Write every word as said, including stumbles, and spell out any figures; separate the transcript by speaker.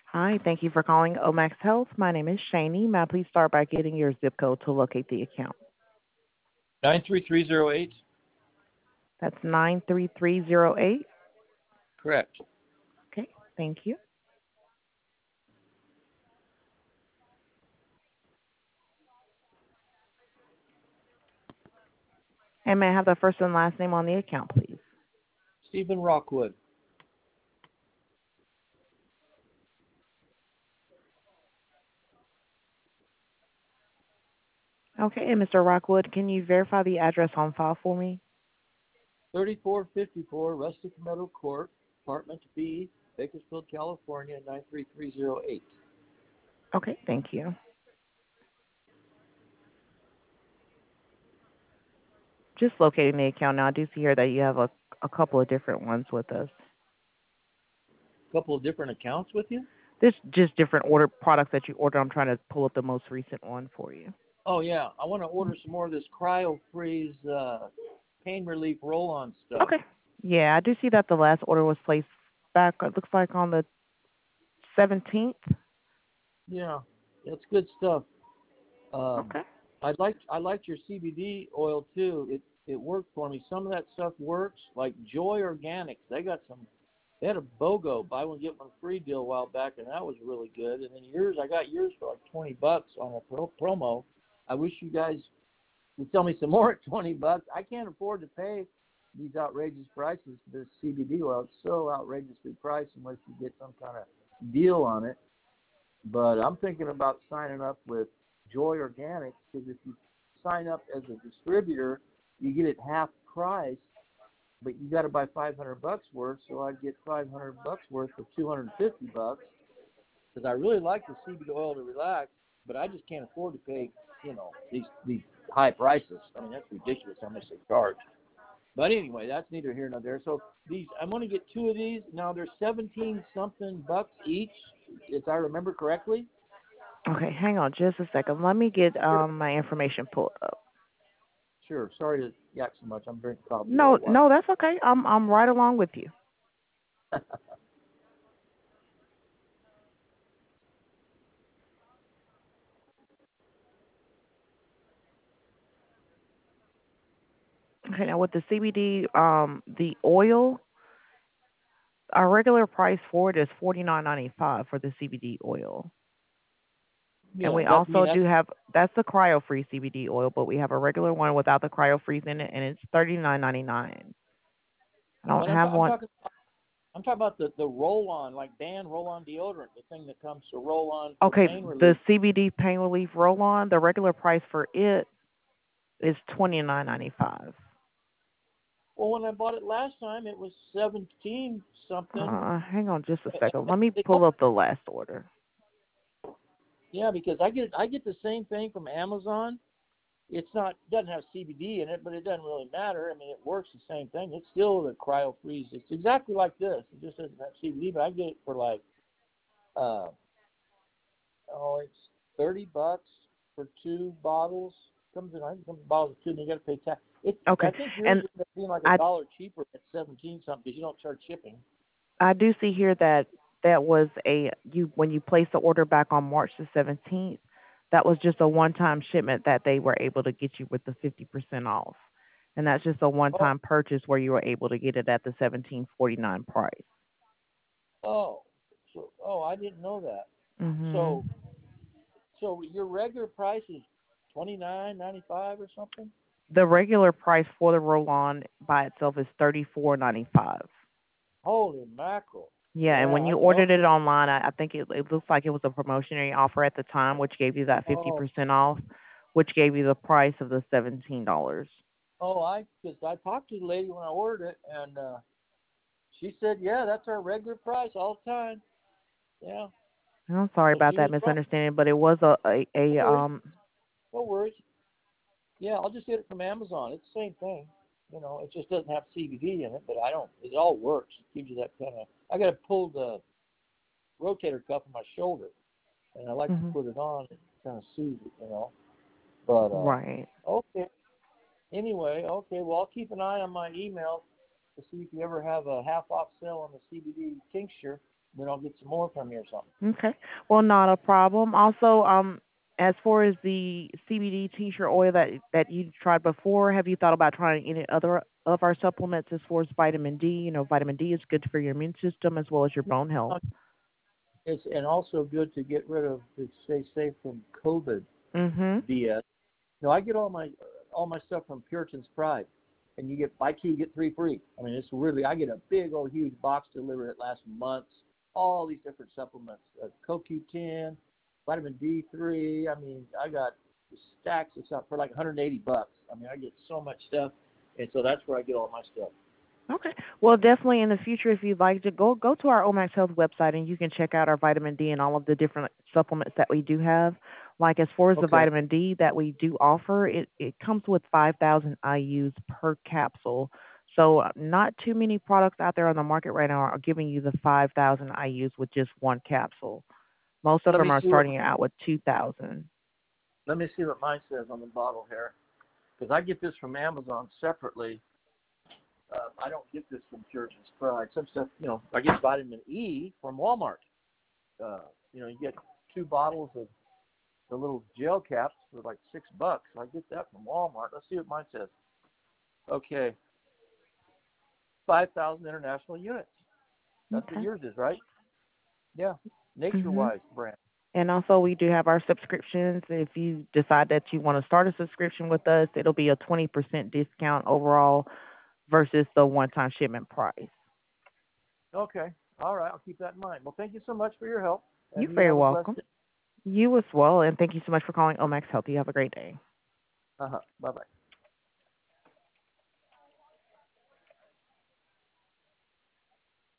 Speaker 1: Hi, thank you for calling Omax Health. My name is Shani. May I please start by getting your zip code to locate the account?
Speaker 2: Nine three three zero eight.
Speaker 1: That's nine three three zero eight.
Speaker 2: Correct.
Speaker 1: Okay, thank you. And may I have the first and last name on the account, please?
Speaker 2: Stephen Rockwood.
Speaker 1: Okay, and mister Rockwood, can you verify the address on file for me?
Speaker 2: thirty-four fifty-four Rustic Meadow Court, Apartment B, Bakersfield, California, nine three three zero eight.
Speaker 1: Okay, thank you. Just locating the account now. I do see here that you have a, a couple of different ones with us.
Speaker 2: A couple of different accounts with you?
Speaker 1: This just different order products that you ordered. I'm trying to pull up the most recent one for you.
Speaker 2: Oh, yeah. I want to order some more of this Cryo Freeze uh, pain relief roll-on stuff.
Speaker 1: Okay. Yeah, I do see that the last order was placed back, it looks like on the seventeenth.
Speaker 2: Yeah, that's good stuff. Um,
Speaker 1: Okay.
Speaker 2: I liked I liked your C B D oil too. It it worked for me. Some of that stuff works. Like Joy Organics, they got some. They had a BOGO buy one get one free deal a while back, and that was really good. And then yours, I got yours for like twenty bucks on a pro- promo. I wish you guys would tell me some more at twenty bucks. I can't afford to pay these outrageous prices for this C B D oil. It's so outrageously priced unless you get some kind of deal on it. But I'm thinking about signing up with Joy Organics because if you sign up as a distributor, you get it half price, but you got to buy five hundred bucks worth. So I'd get five hundred bucks worth for two hundred fifty bucks because I really like the C B D oil to relax, but I just can't afford to pay, you know, these these high prices. I mean, that's ridiculous how much they charge. But anyway, that's neither here nor there. So these, I'm going to get two of these. Now they're seventeen something bucks each, if I remember correctly.
Speaker 1: Okay, hang on just a second. Let me get
Speaker 2: Sure.
Speaker 1: um my information pulled up.
Speaker 2: Sure. Sorry to yak so much. I'm drinking coffee all
Speaker 1: No,
Speaker 2: at once.
Speaker 1: no, that's okay. I'm I'm right along with you. Okay, now with the C B D, um, the oil, our regular price for it is forty nine ninety five for the C B D oil. And
Speaker 2: Yeah,
Speaker 1: we
Speaker 2: that I mean
Speaker 1: also
Speaker 2: that's
Speaker 1: do have that's the cryo free C B D oil, but we have a regular one without the cryo freeze in it, and it's thirty nine ninety nine. I don't
Speaker 2: but I'm,
Speaker 1: have
Speaker 2: ta- I'm
Speaker 1: one.
Speaker 2: talking I'm talking about the, the roll on, like Dan roll on deodorant, the thing that comes to roll on for
Speaker 1: Okay,
Speaker 2: pain
Speaker 1: the
Speaker 2: relief.
Speaker 1: C B D pain relief roll on, the regular price for it is twenty nine ninety five.
Speaker 2: Well, when I bought it last time, it was seventeen something.
Speaker 1: Uh, hang on just a
Speaker 2: And
Speaker 1: second. Let me
Speaker 2: they
Speaker 1: pull up the last order.
Speaker 2: Yeah, because I get I get the same thing from Amazon. It's not doesn't have C B D in it, but it doesn't really matter. I mean, it works the same thing. It's still the cryo freeze. It's exactly like this. It just doesn't have C B D, but I get it for like uh oh, it's thirty bucks for two bottles. Comes in I think comes in bottles of two, and you got to pay tax. It's I
Speaker 1: Okay,
Speaker 2: think yours
Speaker 1: and
Speaker 2: is gonna be like a
Speaker 1: I
Speaker 2: dollar cheaper at seventeen something because you don't charge shipping.
Speaker 1: I do see here that that was a you when you placed the order back on March the seventeenth. That was just a one time shipment that they were able to get you with the fifty percent off, and that's just a one
Speaker 2: Oh,
Speaker 1: time purchase where you were able to get it at the seventeen forty nine price.
Speaker 2: oh, so oh, I didn't know that.
Speaker 1: Mhm.
Speaker 2: So so your regular price is twenty nine ninety five or something.
Speaker 1: The regular price for the roll on by itself is thirty four ninety five.
Speaker 2: Holy mackerel!
Speaker 1: Yeah, and
Speaker 2: Yeah,
Speaker 1: when
Speaker 2: I
Speaker 1: you
Speaker 2: know.
Speaker 1: ordered it online, I, I think it, it looks like it was a promotionary offer at the time, which gave you that fifty
Speaker 2: Oh,
Speaker 1: percent off, which gave you the price of the seventeen dollars.
Speaker 2: oh, I because I talked to the lady when I ordered it, and uh, she said, yeah, that's our regular price all the time. Yeah,
Speaker 1: I'm sorry
Speaker 2: so
Speaker 1: about
Speaker 2: she
Speaker 1: that
Speaker 2: was right.
Speaker 1: misunderstanding, but it was a, a,
Speaker 2: No
Speaker 1: a
Speaker 2: worries,
Speaker 1: um
Speaker 2: no worries. Yeah, I'll just get it from Amazon. It's the same thing. You know, it just doesn't have C B D in it, but I don't. It all works. It gives you that kind of. I got to pull the rotator cuff on my shoulder, and I like to
Speaker 1: mhm,
Speaker 2: put it on. It kind of soothes it, you know. But uh,
Speaker 1: right.
Speaker 2: okay. Anyway, okay. Well, I'll keep an eye on my email to see if you ever have a half off sale on the C B D tincture. then I'll get some more from you or something.
Speaker 1: Okay. Well, not a problem. Also, um, as far as the C B D tincture oil that that you tried before, have you thought about trying any other of our supplements as far as vitamin D? You know, vitamin D is good for your immune system as well as your bone health.
Speaker 2: It's and also good to get rid of to stay safe from COVID
Speaker 1: Mhm.
Speaker 2: B S. No, I get all my all my stuff from Puritan's Pride, and you get buy two get three free. I mean, it's really I get a big old huge box delivered that lasts months. All these different supplements, uh, C O Q ten, vitamin D three. I mean, I got stacks of stuff for like one hundred eighty bucks. I mean, I get so much stuff, and so that's where I get all my stuff.
Speaker 1: Okay. Well, definitely in the future, if you'd like to go go to our Omax Health website and you can check out our vitamin D and all of the different supplements that we do have. Like as far as the
Speaker 2: Okay.
Speaker 1: vitamin D that we do offer, it it comes with five thousand I U's per capsule. So uh, not too many products out there on the market right now are giving you the five thousand I U's with just one capsule. Most of
Speaker 2: Let
Speaker 1: them
Speaker 2: me
Speaker 1: are
Speaker 2: see what
Speaker 1: starting out with two thousand.
Speaker 2: let me see what mine says on the bottle here, because I get this from Amazon separately. Uh, I don't get this from Puritan's Pride. Some stuff, you know, I get vitamin E from Walmart. Uh, you know, you get two bottles of the little gel caps for like six bucks. I get that from Walmart. Let's see what mine says. Okay, five thousand international units. That's what
Speaker 1: Okay.
Speaker 2: yours is, right? Yeah,
Speaker 1: Mhm.
Speaker 2: Nature-Wise brand.
Speaker 1: And also, we do have our subscriptions. If you decide that you want to start a subscription with us, it'll be a twenty percent discount overall versus the one-time shipment price.
Speaker 2: Okay, all right, I'll keep that in mind. Well, thank you so much for your help,
Speaker 1: You're
Speaker 2: and you
Speaker 1: very
Speaker 2: have a blessed
Speaker 1: welcome.
Speaker 2: day.
Speaker 1: You as well, and thank you so much for calling Omax Health. You have a great day.
Speaker 2: Uh-huh. Bye-bye.